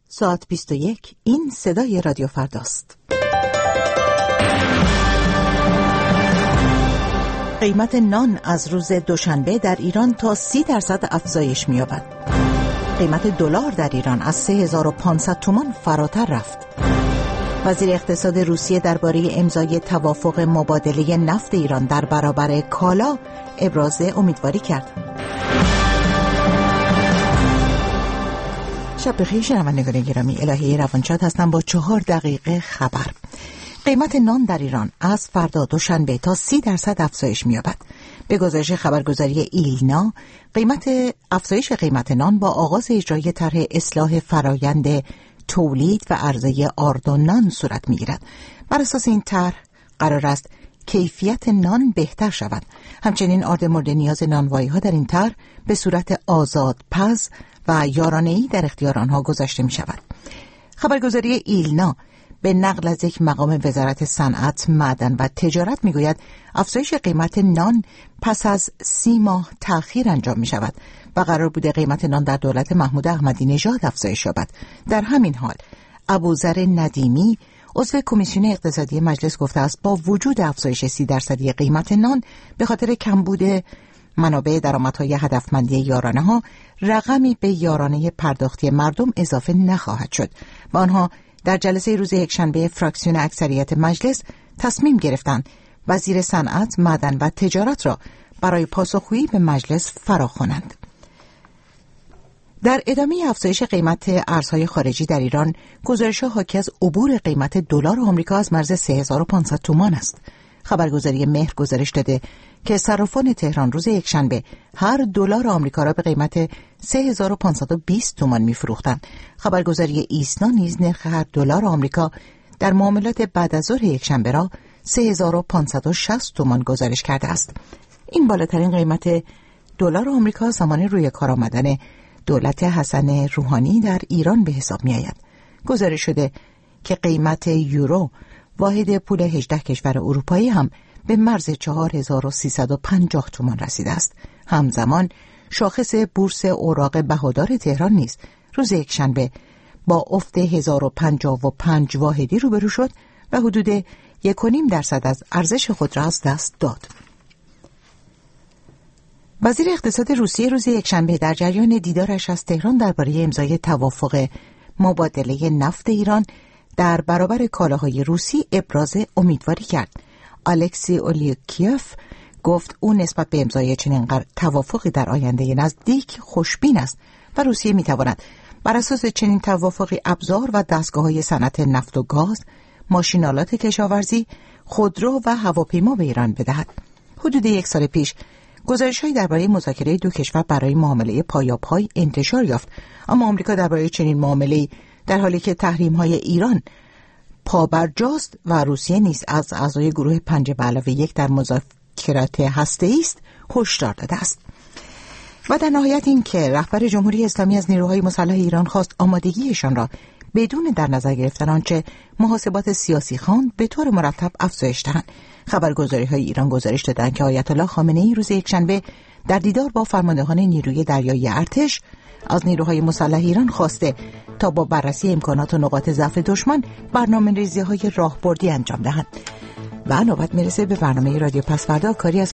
ساعت 21. این صدای رادیو فرداست. قیمت نان از روز دوشنبه در ایران تا 30% افزایش می‌یابد. قیمت دلار در ایران از 3500 تومان فراتر رفت. وزیر اقتصاد روسیه درباره امضای توافق مبادله نفت ایران در برابر کالا ابراز امیدواری کرد. شب بخیر شنوندگان گرامی، الهی روانشاد هستم با 4 دقیقه خبر. قیمت نان در ایران از فردا دوشنبه تا 30% افزایش می‌یابد. به گزارش خبرگزاری ایلنا، افزایش قیمت نان با آغاز اجرای طرح اصلاح فرایند تولید و عرضه آرد نان صورت می‌گیرد. بر اساس این طرح قرار است کیفیت نان بهتر شود. همچنین آرد مورد نیاز نانوایی‌ها در این طرح به صورت آزادپز و یارانه‌ای در اختیار آنها گذاشته می‌شود. خبرگزاری ایلنا به نقل از یک مقام وزارت صنعت، معدن و تجارت می‌گوید افزایش قیمت نان پس از 30 ماه تأخیر انجام می‌شود و قرار بوده قیمت نان در دولت محمود احمدی نژاد افزایش یابد. در همین حال ابوذر ندیمی عضو کمیسیون اقتصادی مجلس گفته است با وجود افزایش 30% قیمت نان به خاطر کمبود منابع درآمدهای هدفمندی یارانه‌ها رقمی به یارانه پرداختی مردم اضافه نخواهد شد و آنها در جلسه روز یکشنبه فراکسیون اکثریت مجلس تصمیم گرفتند وزیر صنعت، معدن و تجارت را برای پاسخگویی به مجلس فراخوانند. در ادامه افزایش قیمت ارزهای خارجی در ایران، گزارش‌ها حاکی از عبور قیمت دلار آمریکا از مرز 3500 تومان است. خبرگزاری مهر گزارش داده که صرافان تهران روز یکشنبه هر دلار آمریکا را به قیمت 3520 تومان می‌فروختند. خبرگزاری ایسنا نیز نرخ هر دلار آمریکا در معاملات بعد از ظهر یکشنبه را 3560 تومان گزارش کرده است. این بالاترین قیمت دلار آمریکا زمان روی کار آمدن دولت حسن روحانی در ایران به حساب می‌آید. گزارش شده که قیمت یورو، واحد پول 18 کشور اروپایی، هم به مرز 4350 تومان رسیده است. همزمان شاخص بورس اوراق بهادار تهران نیز روز یکشنبه با افت 1055 واحدی روبرو شد و حدود 1.5% از ارزش خود را از دست داد. وزیر اقتصاد روسیه روز یکشنبه در جریان دیدارش از تهران درباره امضای توافق مبادله نفت ایران در برابر کالاهای روسی ابراز امیدواری کرد. الکسی اولیوکیف گفت او نسبت به امضای چنین توافقی در آینده نزدیک خوشبین است و روسیه می‌تواند بر اساس چنین توافقی ابزار و دستگاه‌های صنعت نفت و گاز، ماشین‌آلات کشاورزی، خودرو و هواپیما به ایران بدهد. حدود 1 سال پیش گزارش‌هایی درباره مذاکره دو کشور برای معامله پایاب‌های انتشار یافت، اما آمریکا درباره چنین معامله‌ای در حالی که تحریم‌های ایران پابرجاست و روسیه نیز از اعضای گروه 5+1 در مذاکرات هسته‌ای است هشدار داده است. و در نهایت این که رهبر جمهوری اسلامی از نیروهای مسلح ایران خواست آمادگیشان را بدون در نظر گرفتن آنچه محاسبات سیاسی خواند به طور مرتب افزایش دهند. خبرگزاری‌های ایران گزارش دادند که آیت الله خامنه‌ای روز یکشنبه در دیدار با فرماندهان نیروی دریایی ارتش از نیروهای مسلح ایران خواسته تا با بررسی امکانات و نقاط ضعف دشمن برنامه‌ریزی‌های راهبردی انجام دهند. و نوبت میرسه به برنامه رادیو پس‌فردا. کاری از